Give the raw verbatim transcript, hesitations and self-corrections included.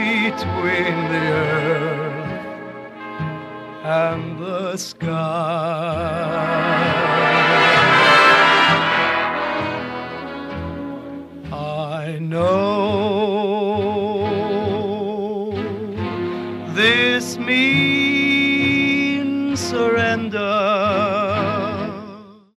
between the earth and the sky. I know this means surrender,